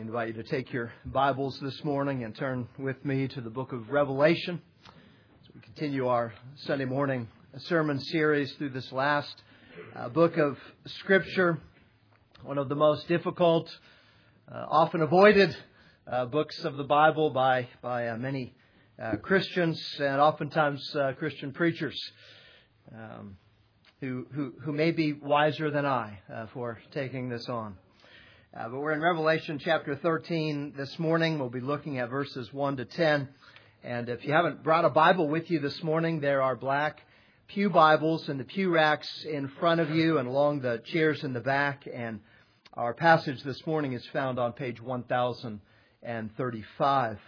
invite you to take your Bibles this morning and turn with me to the book of Revelation as we continue our Sunday morning sermon series through this last book of Scripture, one of the most difficult, often avoided books of the Bible by many Christians and oftentimes Christian preachers who may be wiser than I for taking this on. But we're in Revelation chapter 13 this morning. We'll be looking at verses 1 to 10. And if you haven't brought a Bible with you this morning, there are black pew Bibles in the pew racks in front of you and along the chairs in the back. And our passage this morning is found on page 1035.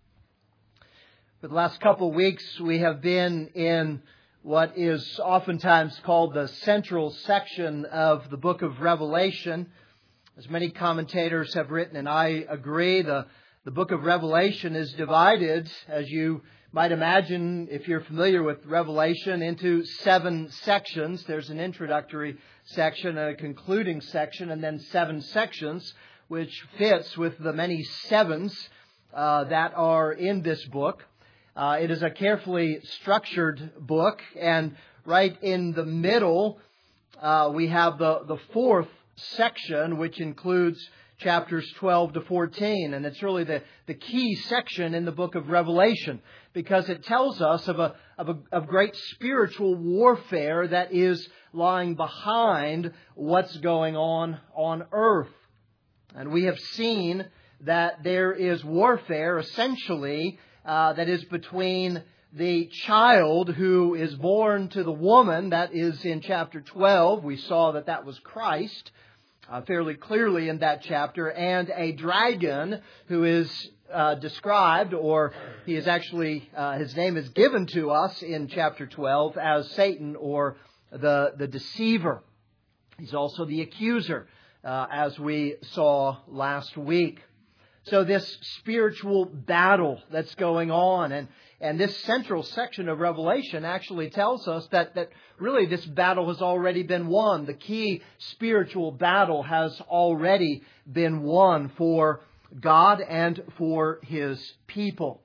For the last couple of weeks, we have been in what is oftentimes called the central section of the book of Revelation. As many commentators have written, and I agree, the book of Revelation is divided, as you might imagine if you're familiar with Revelation, into 7 sections. There's an introductory section, a concluding section, and then 7 sections, which fits with the many sevens that are in this book. It is a carefully structured book, and right in the middle, we have the 4th section, which includes chapters 12 to 14. And it's really the key section in the book of Revelation, because it tells us of great spiritual warfare that is lying behind what's going on earth. And we have seen that there is warfare, essentially, that is between the child who is born to the woman. That is in chapter 12. We saw that was Christ fairly clearly in that chapter, and a dragon who is described, or he is actually, his name is given to us in chapter 12 as Satan, or the deceiver. He's also the accuser, as we saw last week. So this spiritual battle that's going on, and this central section of Revelation actually tells us that really this battle has already been won. The key spiritual battle has already been won for God and for His people.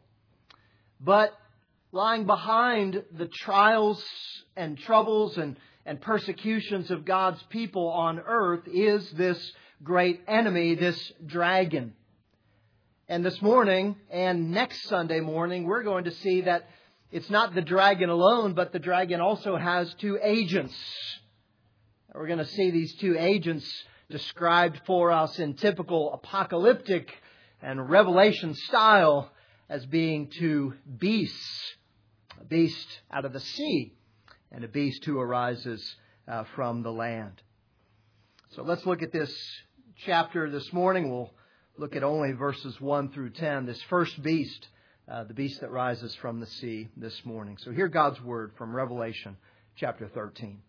But lying behind the trials and troubles and persecutions of God's people on earth is this great enemy, this dragon. And this morning and next Sunday morning, we're going to see that it's not the dragon alone, but the dragon also has 2 agents. We're going to see these 2 agents described for us in typical apocalyptic and Revelation style as being 2 beasts. A beast out of the sea and a beast who arises from the land. So let's look at this chapter this morning. We'll look at only verses 1 through 10. This first beast, the beast that rises from the sea this morning. So hear God's word from Revelation chapter 13.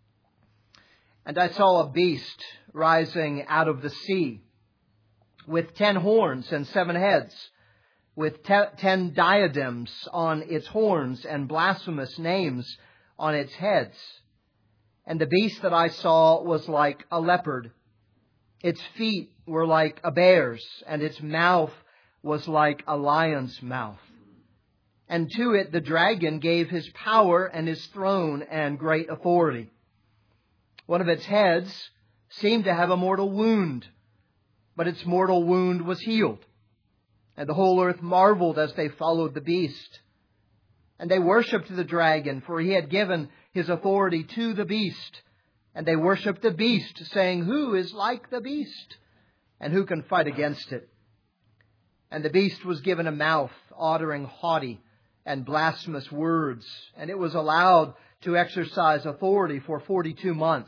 And I saw a beast rising out of the sea with 10 horns and 7 heads, with 10 diadems on its horns and blasphemous names on its heads. And the beast that I saw was like a leopard. Its feet were like a bear's, and its mouth was like a lion's mouth. And to it the dragon gave his power and his throne and great authority. One of its heads seemed to have a mortal wound, but its mortal wound was healed. And the whole earth marveled as they followed the beast. And they worshipped the dragon, for he had given his authority to the beast. And they worshipped the beast, saying, "Who is like the beast? And who can fight against it?" And the beast was given a mouth, uttering haughty and blasphemous words. And it was allowed to exercise authority for 42 months.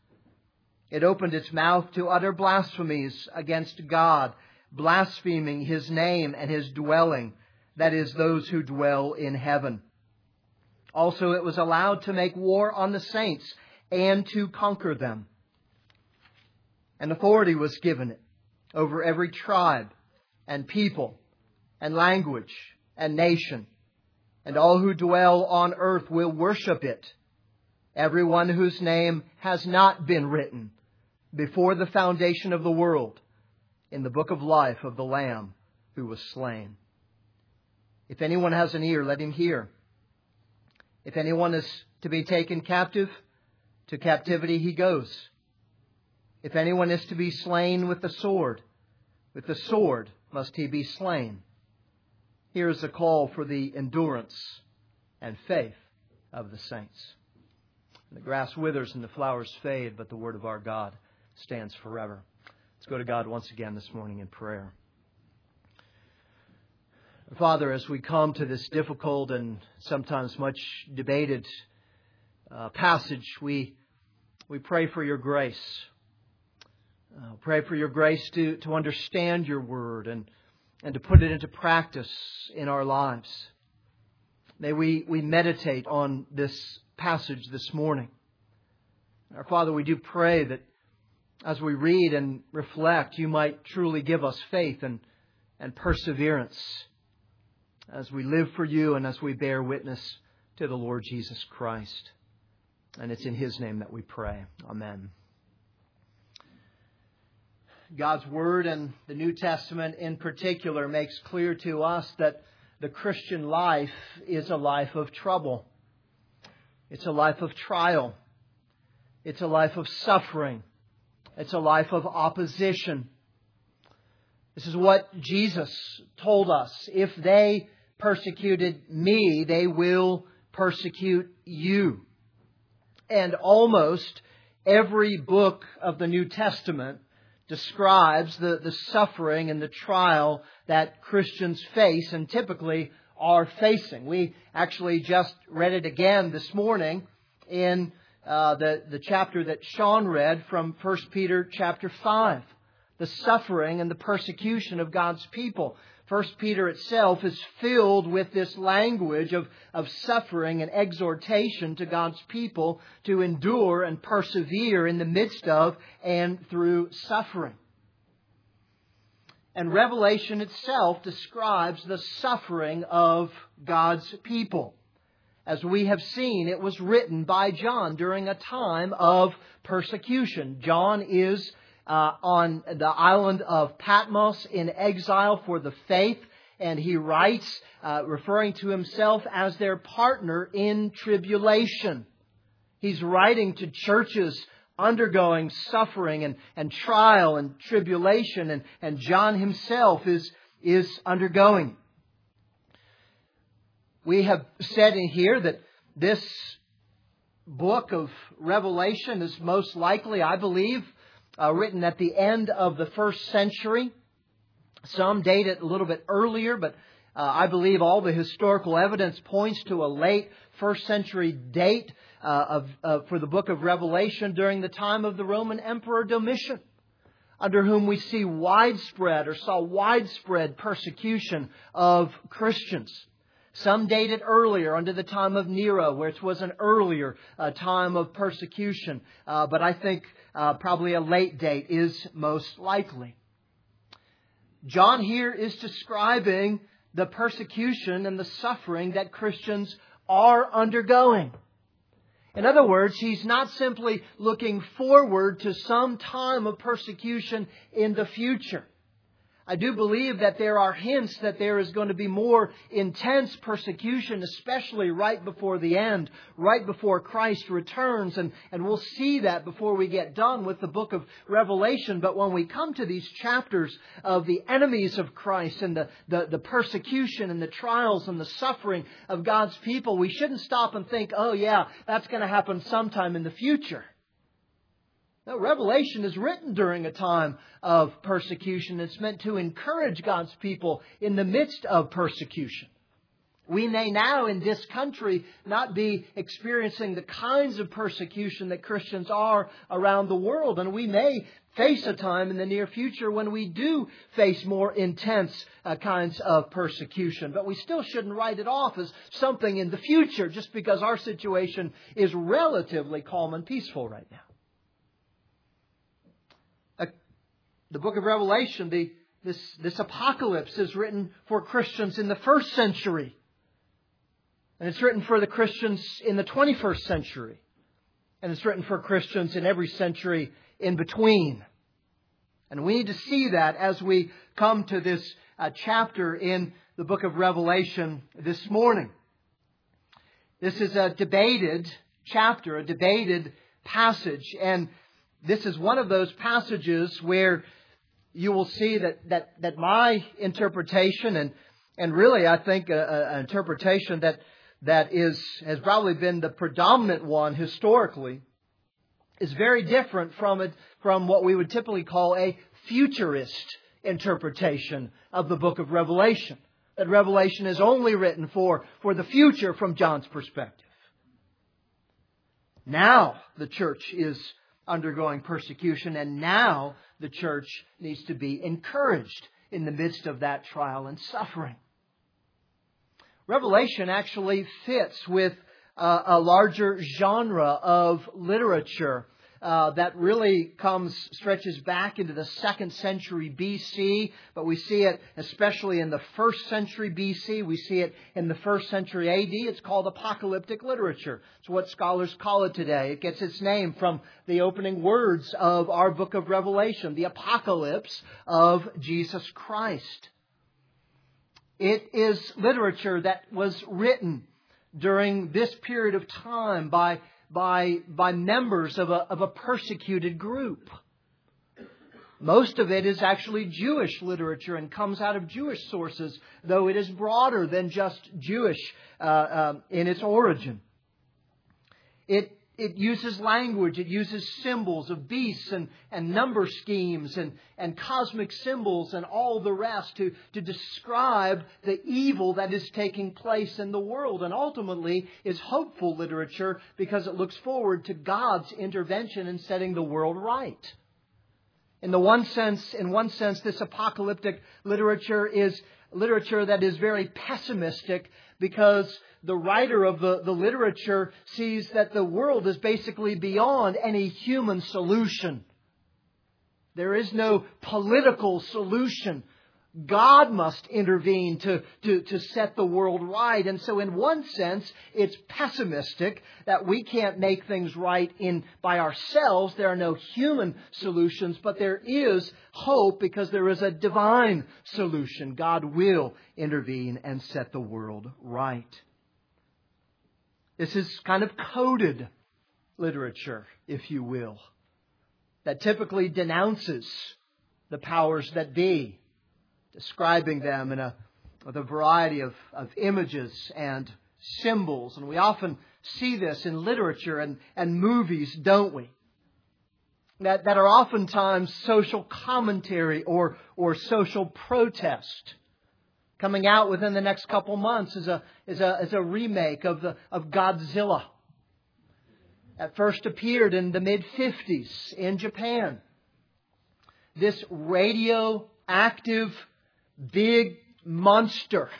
It opened its mouth to utter blasphemies against God, blaspheming His name and His dwelling, that is, those who dwell in heaven. Also it was allowed to make war on the saints and to conquer them. And authority was given it over every tribe and people and language and nation. And all who dwell on earth will worship it. Everyone whose name has not been written before the foundation of the world in the book of life of the Lamb who was slain. If anyone has an ear, let him hear. If anyone is to be taken captive, to captivity he goes. If anyone is to be slain with the sword must he be slain. Here is a call for the endurance and faith of the saints. The grass withers and the flowers fade, but the word of our God stands forever. Let's go to God once again this morning in prayer. Father, as we come to this difficult and sometimes much debated passage, we pray for your grace. Pray for your grace to understand your word and to put it into practice in our lives. May we meditate on this passage this morning. Our Father, we do pray that as we read and reflect, you might truly give us faith and perseverance as we live for you and as we bear witness to the Lord Jesus Christ. And it's in His name that we pray. Amen. God's Word and the New Testament in particular makes clear to us that the Christian life is a life of trouble. It's a life of trial. It's a life of suffering. It's a life of opposition. This is what Jesus told us. If they persecuted me, they will persecute you. And almost every book of the New Testament describes the suffering and the trial that Christians face and typically are facing. We actually just read it again this morning in the chapter that Sean read from 1 Peter chapter 5. The suffering and the persecution of God's people. 1 Peter itself is filled with this language of suffering and exhortation to God's people to endure and persevere in the midst of and through suffering. And Revelation itself describes the suffering of God's people. As we have seen, it was written by John during a time of persecution. John is on the island of Patmos in exile for the faith. And he writes, referring to himself as their partner in tribulation. He's writing to churches undergoing suffering and trial and tribulation. And John himself is undergoing. We have said in here that this book of Revelation is most likely, I believe, written at the end of the first century. Some date it a little bit earlier, but I believe all the historical evidence points to a late first century date for the book of Revelation during the time of the Roman Emperor Domitian, under whom we see saw widespread persecution of Christians. Some date it earlier, under the time of Nero, where it was an earlier time of persecution. But I think probably a late date is most likely. John here is describing the persecution and the suffering that Christians are undergoing. In other words, he's not simply looking forward to some time of persecution in the future. I do believe that there are hints that there is going to be more intense persecution, especially right before the end, right before Christ returns. And we'll see that before we get done with the book of Revelation. But when we come to these chapters of the enemies of Christ and the persecution and the trials and the suffering of God's people, we shouldn't stop and think, oh yeah, that's going to happen sometime in the future. No, Revelation is written during a time of persecution. It's meant to encourage God's people in the midst of persecution. We may now in this country not be experiencing the kinds of persecution that Christians are around the world. And we may face a time in the near future when we do face more intense kinds of persecution. But we still shouldn't write it off as something in the future just because our situation is relatively calm and peaceful right now. The book of Revelation, this apocalypse is written for Christians in the first century. And it's written for the Christians in the 21st century. And it's written for Christians in every century in between. And we need to see that as we come to this chapter in the book of Revelation this morning. This is a debated chapter, a debated passage. And this is one of those passages where you will see that my interpretation, and really I think an interpretation that has probably been the predominant one historically, is very different from what we would typically call a futurist interpretation of the book of Revelation. That Revelation is only written for the future from John's perspective. Now the church is undergoing persecution, and now the church needs to be encouraged in the midst of that trial and suffering. Revelation actually fits with a larger genre of literature that really stretches back into the 2nd century BC, but we see it especially in the 1st century BC. We see it in the 1st century AD. It's called apocalyptic literature. It's what scholars call it today. It gets its name from the opening words of our book of Revelation, the apocalypse of Jesus Christ. It is literature that was written during this period of time by members of a persecuted group. Most of it is actually Jewish literature and comes out of Jewish sources, though it is broader than just Jewish in its origin. It uses language, it uses symbols of beasts and number schemes and cosmic symbols and all the rest to describe the evil that is taking place in the world. And ultimately is hopeful literature because it looks forward to God's intervention in setting the world right. In one sense, this apocalyptic literature is literature that is very pessimistic because the writer of the literature sees that the world is basically beyond any human solution. There is no political solution. God must intervene to set the world right. And so in one sense, it's pessimistic that we can't make things right by ourselves. There are no human solutions, but there is hope because there is a divine solution. God will intervene and set the world right. This is kind of coded literature, if you will, that typically denounces the powers that be, describing them with a variety of images and symbols. And we often see this in literature and movies, don't we? That are oftentimes social commentary or social protest. Coming out within the next couple months is a remake of Godzilla. That first appeared in the mid-50s in Japan. This radioactive big monster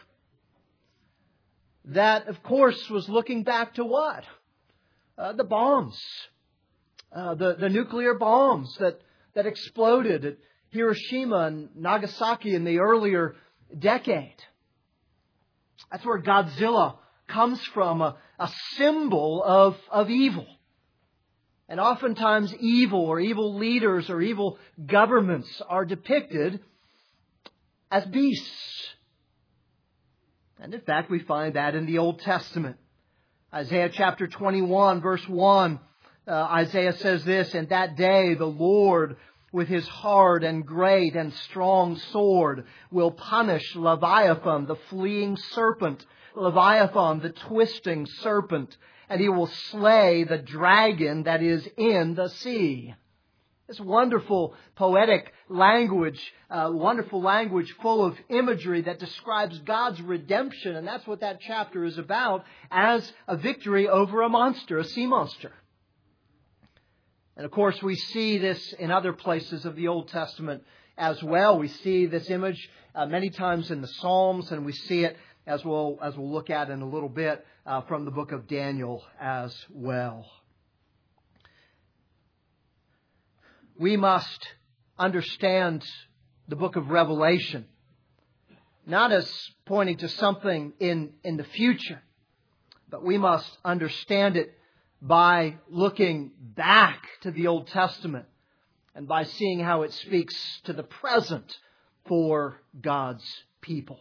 that, of course, was looking back to what? The bombs. The nuclear bombs that exploded at Hiroshima and Nagasaki in the earlier decade. That's where Godzilla comes from, a symbol of evil. And oftentimes evil or evil leaders or evil governments are depicted as beasts. And in fact, we find that in the Old Testament. Isaiah chapter 21, verse 1, Isaiah says this, "In that day the Lord with His hard and great and strong sword will punish Leviathan, the fleeing serpent, Leviathan, the twisting serpent, and He will slay the dragon that is in the sea." This wonderful poetic language, wonderful language full of imagery that describes God's redemption. And that's what that chapter is about, as a victory over a monster, a sea monster. And of course, we see this in other places of the Old Testament as well. We see this image many times in the Psalms, and we see it, as we'll look at in a little bit, from the book of Daniel as well. We must understand the book of Revelation not as pointing to something in the future, but we must understand it by looking back to the Old Testament and by seeing how it speaks to the present for God's people.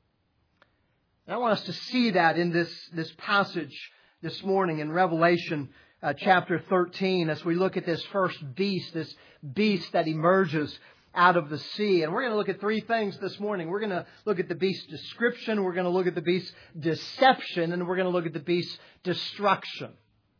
And I want us to see that in this passage this morning in Revelation chapter 13 as we look at this first beast, this beast that emerges out of the sea. And we're going to look at three things this morning. We're going to look at the beast's description, we're going to look at the beast's deception, and we're going to look at the beast's destruction.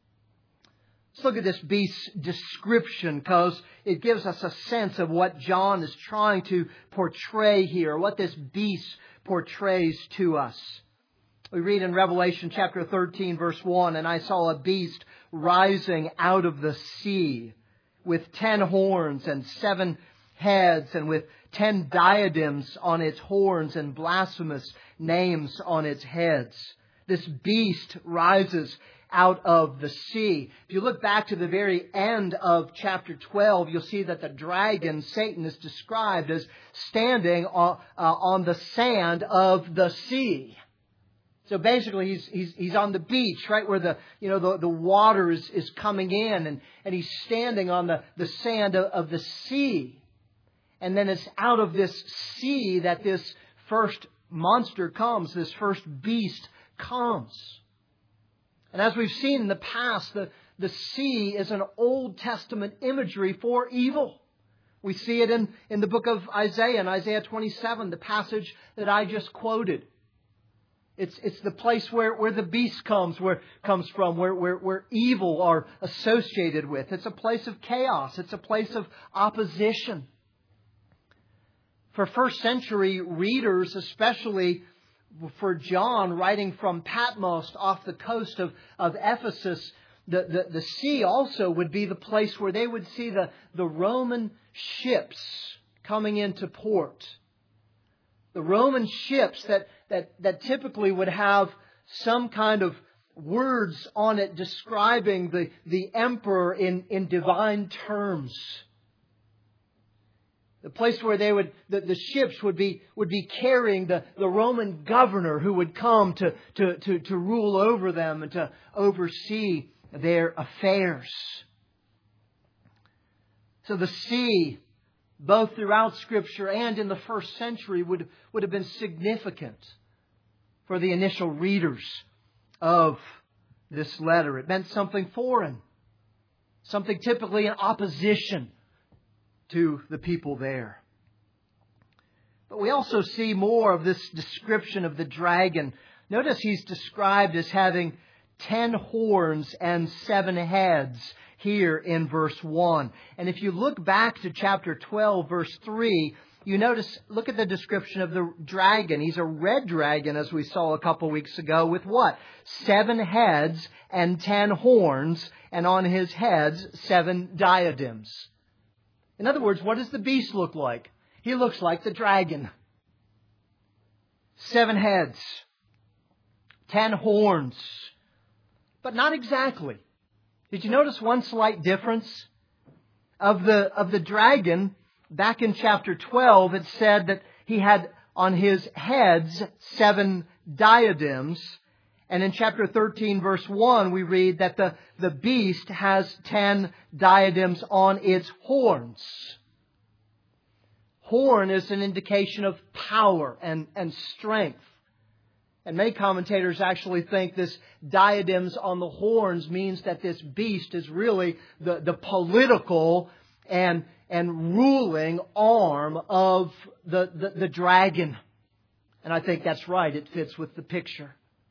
Let's look at this beast's description because it gives us a sense of what John is trying to portray here, what this beast portrays to us. We read in Revelation chapter 13 verse 1, "And I saw a beast rising out of the sea with 10 horns and 7 heads and with 10 diadems on its horns and blasphemous names on its heads." This beast rises out of the sea. If you look back to the very end of chapter 12, you'll see that the dragon, Satan, is described as standing on the sand of the sea. So basically, he's on the beach, right where the water is coming in, and he's standing on the sand of the sea. And then it's out of this sea that this first monster comes, this first beast comes. And as we've seen in the past, the sea is an Old Testament imagery for evil. We see it in the book of Isaiah, in Isaiah 27, the passage that I just quoted. It's the place where the beast comes from, where evil are associated with. It's a place of chaos. It's a place of opposition. For first century readers, especially for John writing from Patmos off the coast of Ephesus, the sea also would be the place where they would see the Roman ships coming into port. The Roman ships that typically would have some kind of words on it describing the emperor in divine terms. The place where the ships would be carrying the Roman governor who would come to rule over them and to oversee their affairs. So the sea, both throughout Scripture and in the first century, would have been significant for the initial readers of this letter. It meant something foreign, something typically in opposition to the people there. But we also see more of this description of the dragon. Notice he's described as having 10 horns and 7 heads here in verse 1. And if you look back to chapter 12, verse 3, you notice, look at the description of the dragon. He's a red dragon, as we saw a couple weeks ago, with what? 7 heads and 10 horns, and on his heads 7 diadems. In other words, what does the beast look like? He looks like the dragon. 7 heads, 10 horns, but not exactly. Did you notice one slight difference? Of the dragon, back in chapter 12, it said that he had on his heads 7 diadems. And in chapter 13, verse 1, we read that the beast has 10 diadems on its horns. Horn is an indication of power and strength. And many commentators actually think this diadems on the horns means that this beast is really the political and ruling arm of the dragon. And I think that's right. It fits with the picture.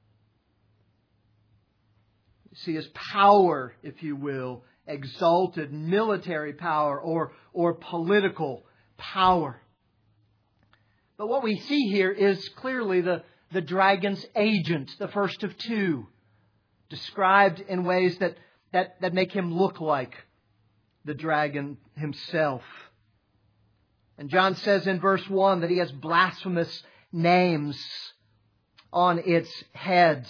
You see his power, if you will, exalted military power or political power. But what we see here is clearly the dragon's agent, the first of 2, described in ways that make him look like the dragon himself. And John says in verse 1 that he has blasphemous names on its heads.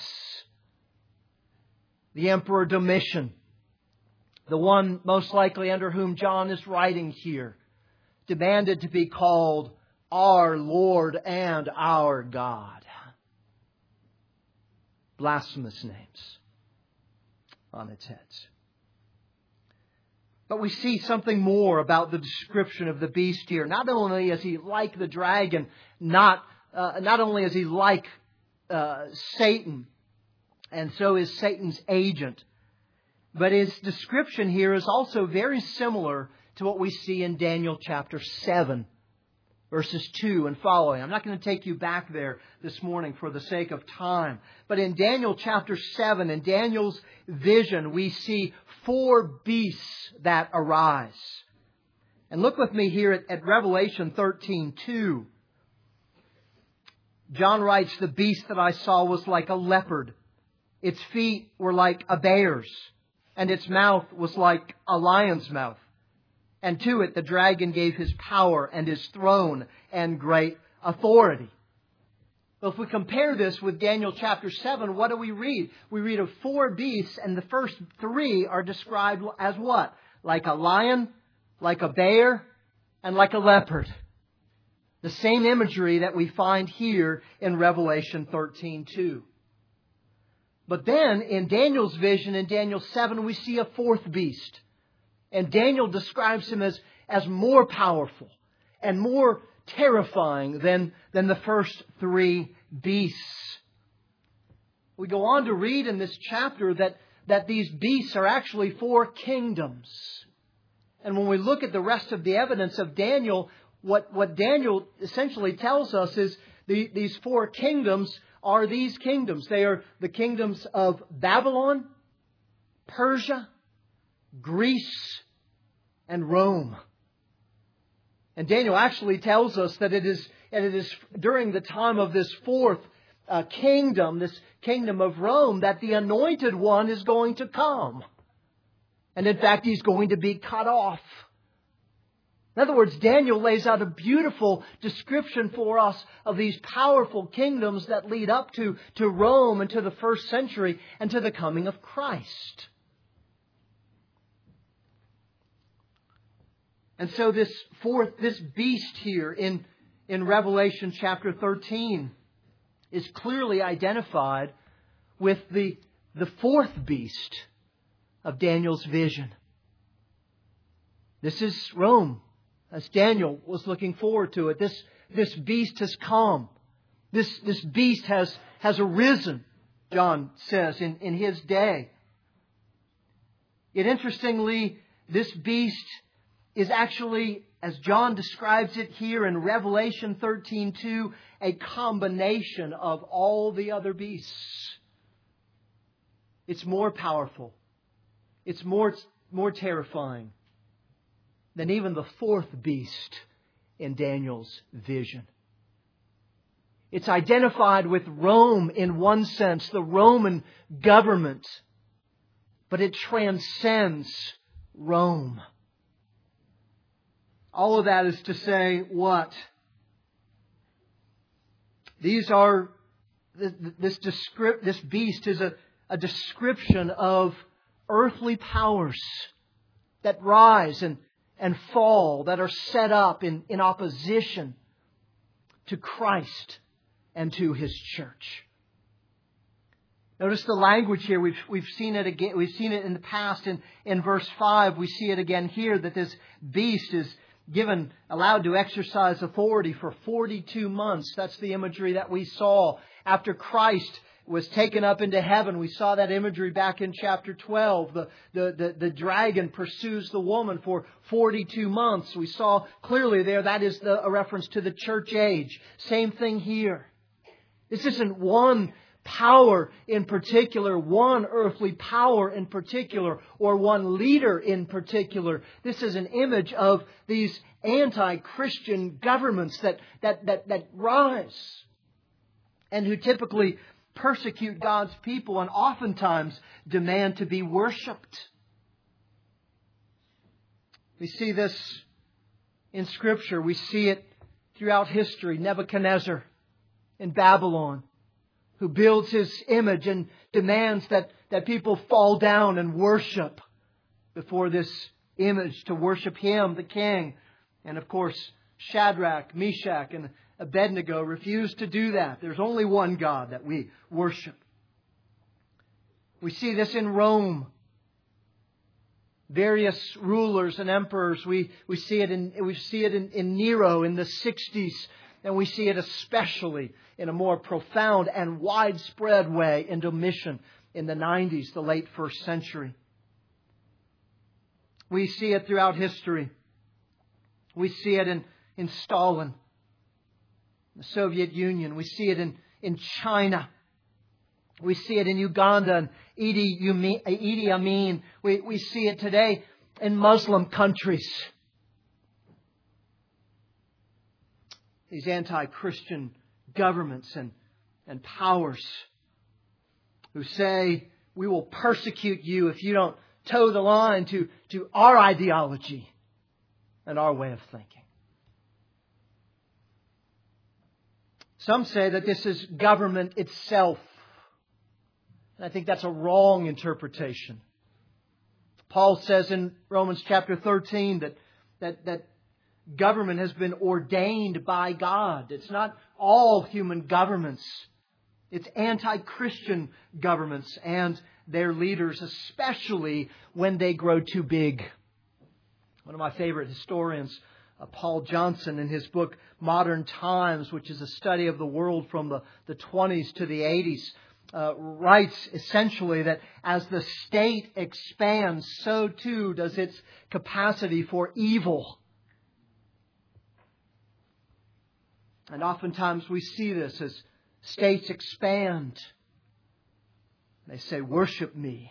The Emperor Domitian, the one most likely under whom John is writing here, demanded to be called our Lord and our God. Blasphemous names on its heads. But we see something more about the description of the beast here. Not only is he like the dragon, not only is he like Satan, and so is Satan's agent, but his description here is also very similar to what we see in Daniel chapter 7, verses 2 and following. I'm not going to take you back there this morning for the sake of time. But in Daniel chapter 7, in Daniel's vision, we see 4 beasts that arise. And look with me here at Revelation 13:2. John writes, "The beast that I saw was like a leopard. Its feet were like a bear's, and its mouth was like a lion's mouth. And to it the dragon gave his power and his throne and great authority." Well, if we compare this with Daniel chapter 7, what do we read? We read of 4 beasts, and the first 3 are described as what? Like a lion, like a bear, and like a leopard. The same imagery that we find here in Revelation 13:2. But then in Daniel's vision, in Daniel 7, we see a 4th beast. And Daniel describes him as more powerful and more terrifying than the first 3 beasts. We go on to read in this chapter that these beasts are actually 4 kingdoms. And when we look at the rest of the evidence of Daniel, what Daniel essentially tells us is these 4 kingdoms are these kingdoms. They are the kingdoms of Babylon, Persia, Greece, and Rome. And Daniel actually tells us that it is during the time of this 4th kingdom, this kingdom of Rome, that the Anointed One is going to come. And in fact, He's going to be cut off. In other words, Daniel lays out a beautiful description for us of these powerful kingdoms that lead up to Rome and to the 1st century and to the coming of Christ. And so this beast here in Revelation chapter 13 is clearly identified with the 4th beast of Daniel's vision. This is Rome, as Daniel was looking forward to it. This beast has come. This beast has arisen, John says, in his day. Yet interestingly, this beast is actually, as John describes it here in Revelation 13:2, a combination of all the other beasts. It's more powerful. It's more terrifying than even the 4th beast in Daniel's vision. It's identified with Rome in one sense, the Roman government, but it transcends Rome. All of that is to say what? This beast is a description of earthly powers that rise and fall, that are set up in opposition to Christ and to His church. Notice the language here. We've seen it again. We've seen it in the past. In verse 5, we see it again here, that this beast is allowed to exercise authority for 42 months. That's the imagery that we saw after Christ was taken up into heaven. We saw that imagery back in chapter 12. The dragon pursues the woman for 42 months. We saw clearly there that is a reference to the church age. Same thing here. This isn't one power in particular, one earthly power in particular, or one leader in particular. This is an image of these anti-Christian governments that rise and who typically persecute God's people and oftentimes demand to be worshipped. We see this in Scripture. We see it throughout history. Nebuchadnezzar in Babylon, who builds his image and demands that people fall down and worship before this image, to worship him, the king. And of course, Shadrach, Meshach, and Abednego refused to do that. There's only one God that we worship. We see this in Rome. various rulers and emperors. We see it in Nero in the 60s, and we see it especially in a more profound and widespread way in Domitian in the 90s, the late first century. We see it throughout history. We see it in Stalin, the Soviet Union. We see it in China. We see it in Uganda and Idi Amin. We see it today in Muslim countries. These anti-Christian governments and powers who say, we will persecute you if you don't toe the line to our ideology and our way of thinking. Some say that this is government itself. And I think that's a wrong interpretation. Paul says in Romans chapter 13 that government has been ordained by God. It's not all human governments. It's anti-Christian governments and their leaders, especially when they grow too big. One of my favorite historians, Paul Johnson, in his book Modern Times, which is a study of the world from the 20s to the 80s, writes essentially that as the state expands, so too does its capacity for evil. And oftentimes we see this as states expand. They say, worship me.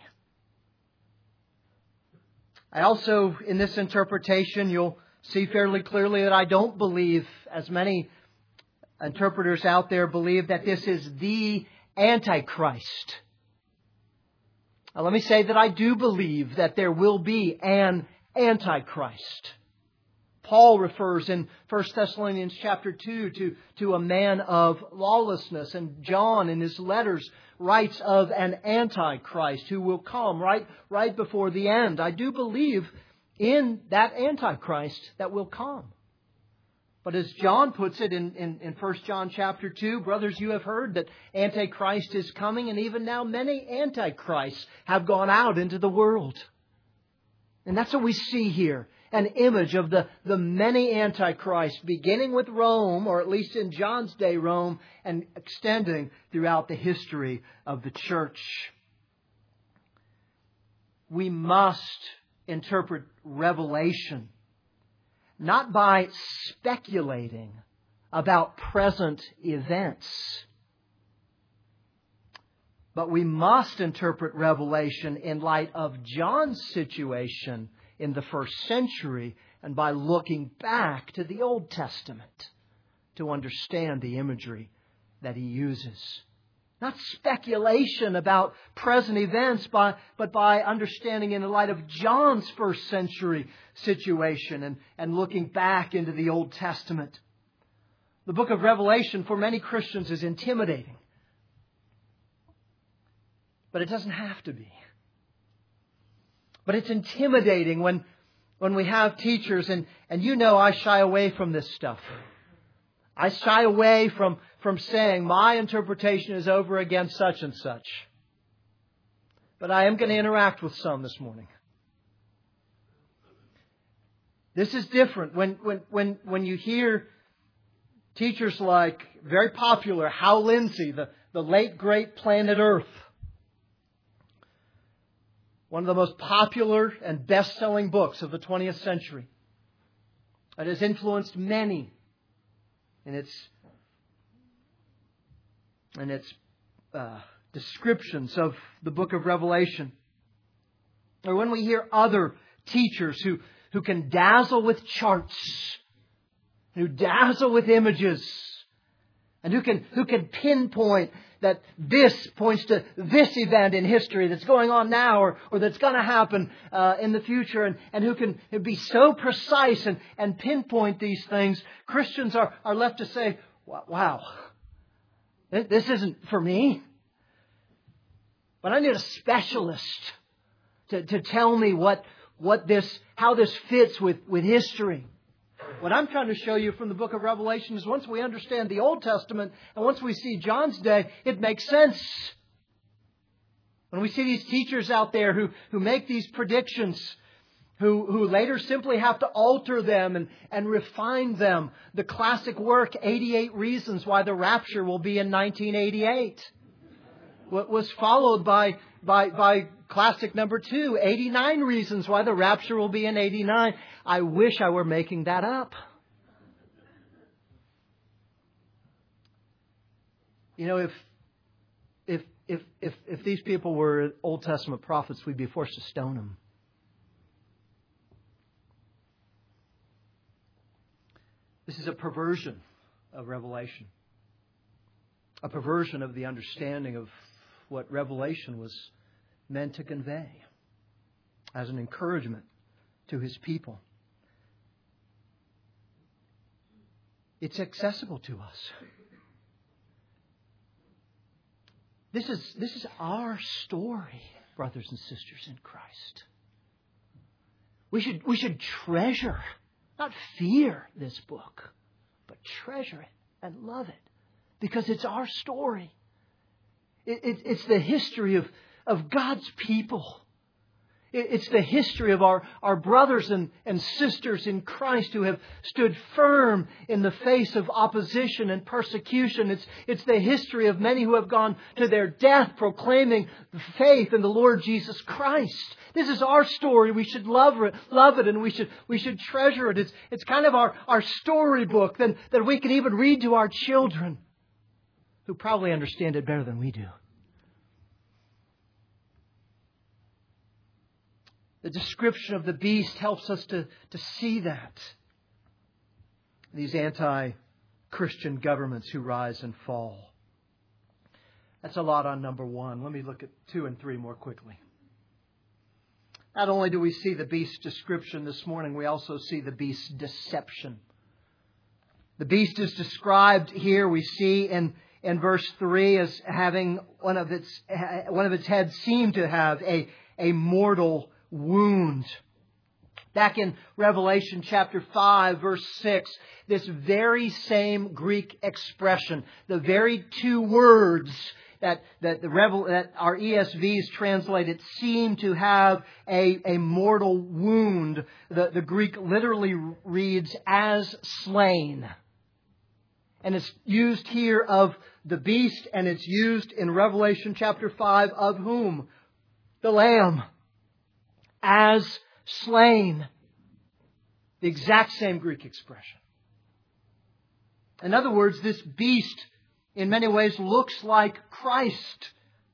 I also, in this interpretation, you'll see fairly clearly that I don't believe, as many interpreters out there believe, that this is the Antichrist. Now, let me say that I do believe that there will be an Antichrist. Paul refers in 1 Thessalonians chapter 2 to a man of lawlessness. And John in his letters writes of an Antichrist who will come right before the end. I do believe in that Antichrist that will come. But as John puts it in 1 John chapter 2, brothers, you have heard that Antichrist is coming, and even now many Antichrists have gone out into the world. And that's what we see here. An image of the many Antichrists, beginning with Rome, or at least in John's day Rome, and extending throughout the history of the church. We must interpret Revelation not by speculating about present events, but we must interpret Revelation in light of John's situation in the first century and by looking back to the Old Testament to understand the imagery that he uses. Not speculation about present events, but by understanding in the light of John's first century situation and looking back into the Old Testament. The book of Revelation for many Christians is intimidating. But it doesn't have to be. But it's intimidating when we have teachers, and you know I shy away from this stuff. I shy away from saying my interpretation is over against such and such. But I am going to interact with some this morning. This is different. When you hear teachers like, very popular, Hal Lindsey, the late great Planet Earth, one of the most popular and best-selling books of the 20th century. It has influenced many in its descriptions of the book of Revelation. Or when we hear other teachers who can dazzle with charts, who dazzle with images, and who can pinpoint that this points to this event in history that's going on now or that's going to happen in the future, and who can be so precise and pinpoint these things, Christians are left to say, wow, this isn't for me. But I need a specialist to tell me how this fits with history. What I'm trying to show you from the book of Revelation is once we understand the Old Testament and once we see John's day, it makes sense. When we see these teachers out there who make these predictions, who later simply have to alter them and refine them. The classic work, 88 Reasons Why the Rapture Will Be in 1988, was followed by classic number 2, 89 Reasons Why the Rapture Will Be in 89. I wish I were making that up. You know, if these people were Old Testament prophets, we'd be forced to stone them. This is a perversion of Revelation. A perversion of the understanding of what Revelation was meant to convey as an encouragement to His people. It's accessible to us. This is our story, brothers and sisters in Christ. We should treasure, not fear this book, but treasure it and love it because it's our story. It's the history of God's people. It's the history of our brothers and sisters in Christ who have stood firm in the face of opposition and persecution. It's the history of many who have gone to their death proclaiming the faith in the Lord Jesus Christ. This is our story. We should love it, and we should treasure it. It's kind of our storybook that we can even read to our children, who probably understand it better than we do. The description of the beast helps us to see that. These anti-Christian governments who rise and fall. That's a lot on number 1. Let me look at 2 and 3 more quickly. Not only do we see the beast's description this morning, we also see the beast's deception. The beast is described here, we see in verse 3, as having one of its heads seem to have a mortal wound. Back in Revelation chapter 5, verse 6, this very same Greek expression, the very 2 words that our ESVs translate it, seem to have a mortal wound. The Greek literally reads as slain. And it's used here of the beast, and it's used in Revelation chapter 5 of whom? The Lamb. As slain. The exact same Greek expression. In other words, this beast in many ways looks like Christ.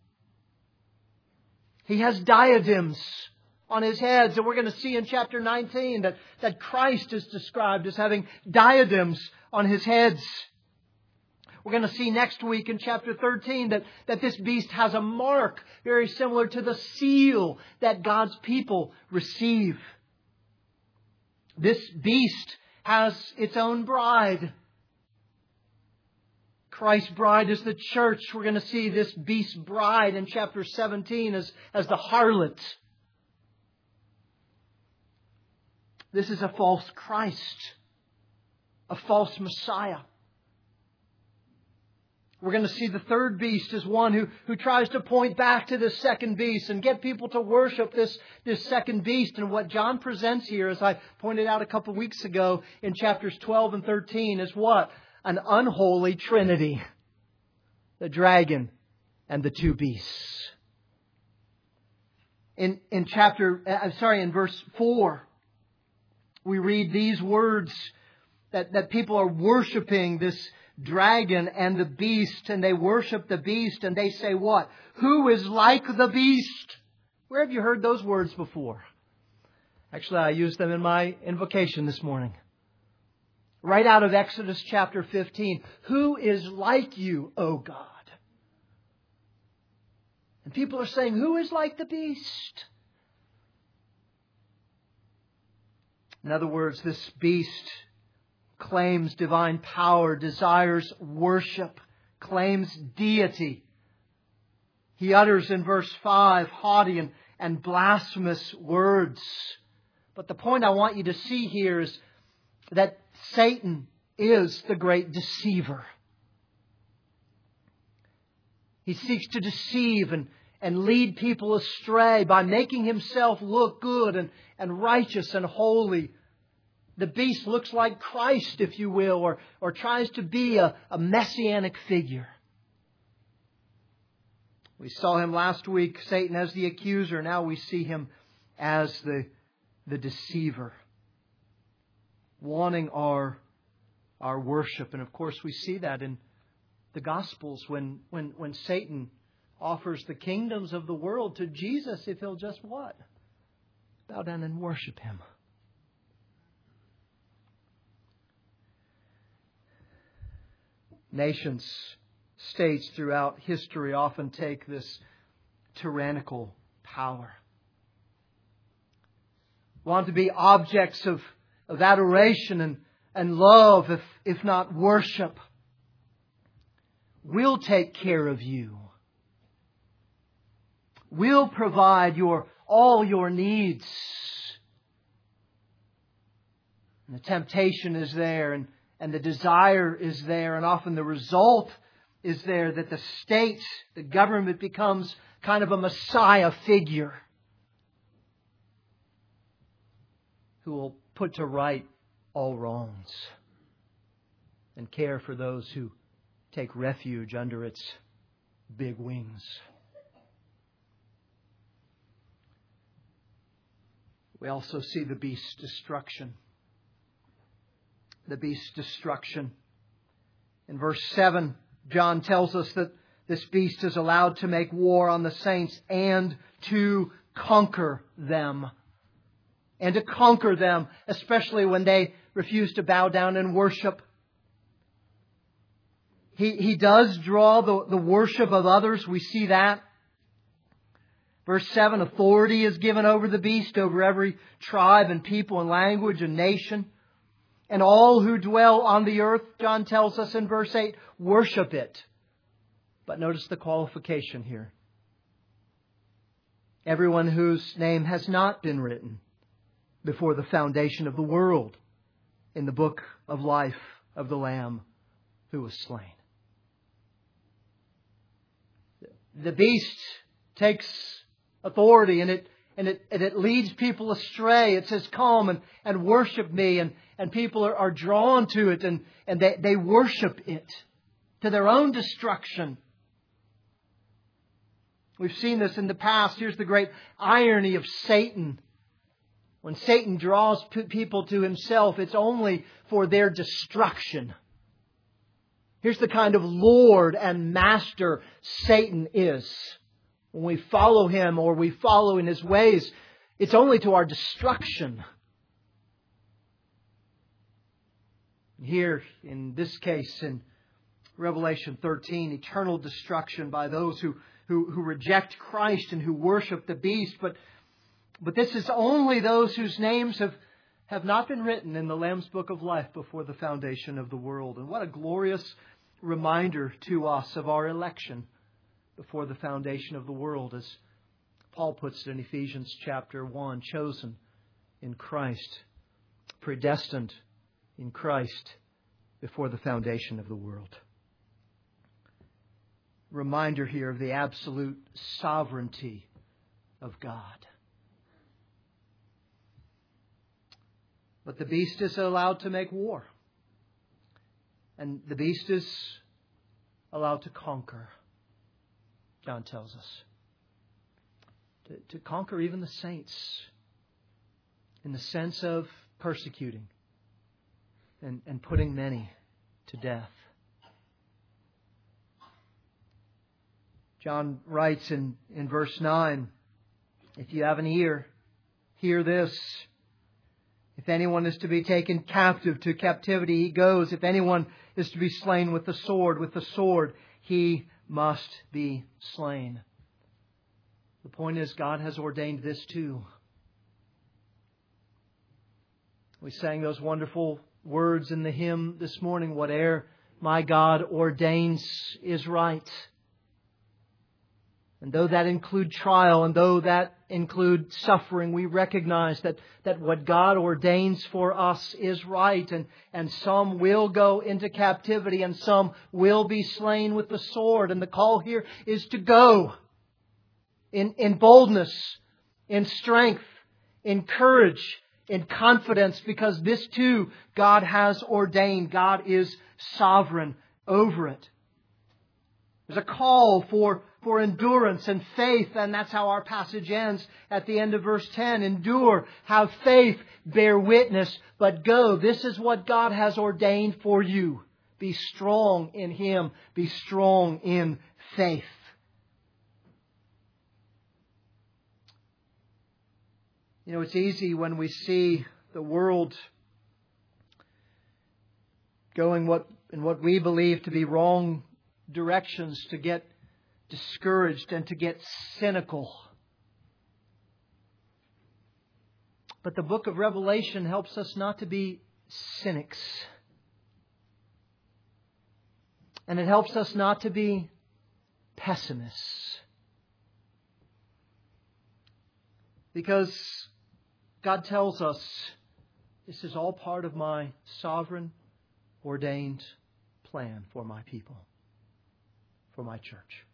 He has diadems on his heads, and we're going to see in chapter 19 that Christ is described as having diadems on his heads. We're going to see next week in chapter 13 that this beast has a mark very similar to the seal that God's people receive. This beast has its own bride. Christ's bride is the church. We're going to see this beast's bride in chapter 17 as the harlot. This is a false Christ, a false Messiah. We're going to see the third beast as one who tries to point back to this second beast and get people to worship this second beast. And what John presents here, as I pointed out a couple of weeks ago in chapters 12 and 13, is what? An unholy trinity. The dragon and the 2 beasts. In verse 4, we read these words that people are worshiping this dragon and the beast, and they worship the beast, and they say what? Who is like the beast? Where have you heard those words before? Actually, I used them in my invocation this morning. Right out of Exodus chapter 15. Who is like you, O God? And people are saying, who is like the beast? In other words, this beast claims divine power, desires worship, claims deity. He utters in verse 5 haughty and blasphemous words. But the point I want you to see here is that Satan is the great deceiver. He seeks to deceive and lead people astray by making himself look good and righteous and holy. The beast looks like Christ, if you will, or tries to be a messianic figure. We saw him last week, Satan as the accuser. Now we see him as the deceiver, wanting our worship. And of course we see that in the Gospels when Satan offers the kingdoms of the world to Jesus if he'll just what? Bow down and worship Him. Nations, states throughout history often take this tyrannical power. Want to be objects of adoration and love, if not worship. We'll take care of you. We'll provide all your needs. And the temptation is there, and the desire is there, and often the result is there that the state, the government becomes kind of a Messiah figure who will put to right all wrongs and care for those who take refuge under its big wings. We also see the beast's destruction. The beast's destruction. In verse 7, John tells us that this beast is allowed to make war on the saints and to conquer them. And to conquer them, especially when they refuse to bow down and worship. He does draw the worship of others. We see that. Verse 7, authority is given over the beast, over every tribe and people and language and nation. And all who dwell on the earth, John tells us in verse 8, worship it. But notice the qualification here. Everyone whose name has not been written before the foundation of the world in the book of life of the Lamb who was slain. The beast takes authority and it leads people astray. It says, come and worship me. And people are drawn to it and they worship it to their own destruction. We've seen this in the past. Here's the great irony of Satan. When Satan draws people to himself, it's only for their destruction. Here's the kind of Lord and Master Satan is. When we follow him or we follow in his ways, it's only to our destruction. Here, in this case, in Revelation 13, eternal destruction by those who reject Christ and who worship the beast. But this is only those whose names have not been written in the Lamb's Book of Life before the foundation of the world. And what a glorious reminder to us of our election before the foundation of the world, as Paul puts it in Ephesians chapter 1, chosen in Christ, predestined in Christ before the foundation of the world. Reminder here of the absolute sovereignty of God. But the beast is allowed to make war. And the beast is allowed to conquer, John tells us. To conquer even the saints in the sense of persecuting and putting many to death. John writes in verse 9, if you have an ear, hear this. If anyone is to be taken captive, to captivity he goes. If anyone is to be slain with the sword he must be slain. The point is, God has ordained this too. We sang those wonderful words in the hymn this morning, whate'er my God ordains is right. And though that include trial, and though that include suffering, we recognize that what God ordains for us is right. And some will go into captivity, and some will be slain with the sword. And the call here is to go. in boldness, in strength, in courage, in confidence, because this too God has ordained. God is sovereign over it. There's a call for endurance and faith, and that's how our passage ends at the end of verse 10. Endure, have faith, bear witness, but go. This is what God has ordained for you. Be strong in Him. Be strong in faith. You know, it's easy when we see the world going in what we believe to be wrong directions to get discouraged and to get cynical. But the book of Revelation helps us not to be cynics. And it helps us not to be pessimists. Because God tells us this is all part of my sovereign, ordained plan for my people, for my church.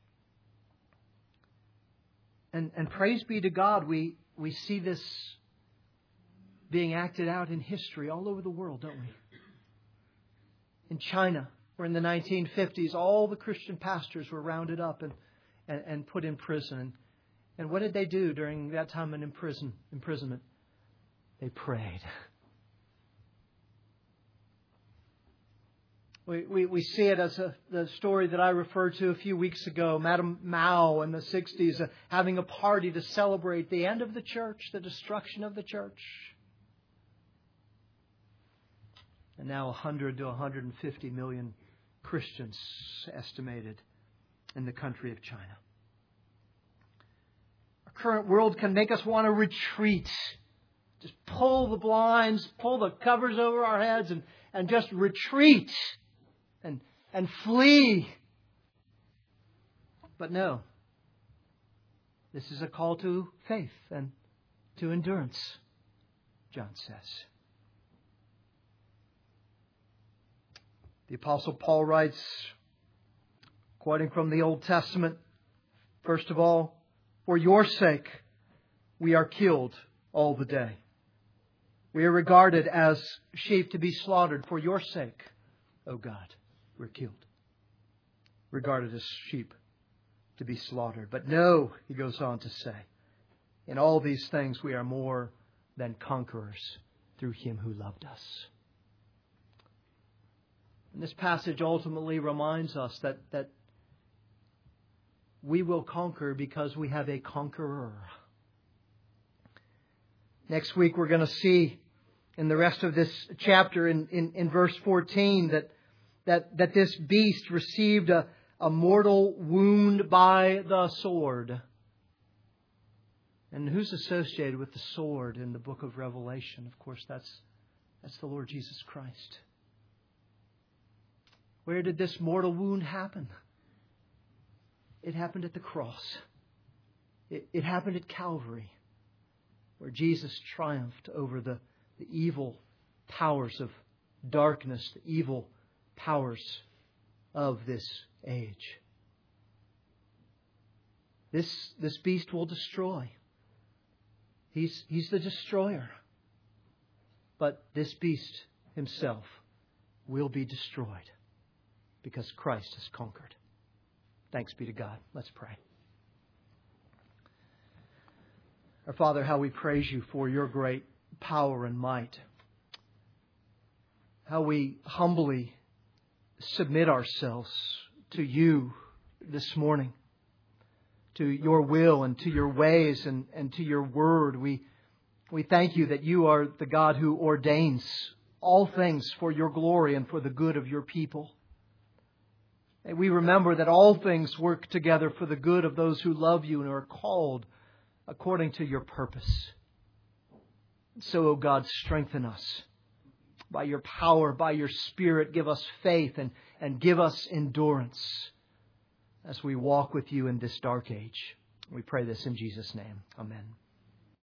And praise be to God, we see this being acted out in history all over the world, don't we? In China, where in the 1950s all the Christian pastors were rounded up and put in prison. And what did they do during that time of imprisonment? They prayed. We see it as the story that I referred to a few weeks ago. Madame Mao in the 60s having a party to celebrate the end of the church, the destruction of the church. And now 100 to 150 million Christians estimated in the country of China. Our current world can make us want to retreat. Just pull the blinds, pull the covers over our heads and just retreat and flee. But no. This is a call to faith and to endurance, John says. The Apostle Paul writes, quoting from the Old Testament, first of all, for your sake we are killed all the day. We are regarded as sheep to be slaughtered. For your sake, O God, we're killed. Regarded as sheep to be slaughtered. But no, he goes on to say, in all these things we are more than conquerors through Him who loved us. And this passage ultimately reminds us that we will conquer because we have a conqueror. Next week we're going to see in the rest of this chapter in verse 14 that this beast received a mortal wound by the sword. And who's associated with the sword in the book of Revelation? Of course, that's the Lord Jesus Christ. Where did this mortal wound happen? It happened at the cross. It happened at Calvary, where Jesus triumphed over the evil powers of darkness, the evil powers of this age. This beast will destroy. He's the destroyer. But this beast himself will be destroyed because Christ has conquered. Thanks be to God. Let's pray. Our Father, how we praise You for Your great power and might. How we humbly submit ourselves to You this morning, to Your will and to Your ways and to Your word. We thank You that You are the God who ordains all things for Your glory and for the good of Your people. And we remember that all things work together for the good of those who love You and are called according to Your purpose. So, O God, strengthen us by Your power, by Your Spirit. Give us faith and give us endurance as we walk with You in this dark age. We pray this in Jesus' name. Amen.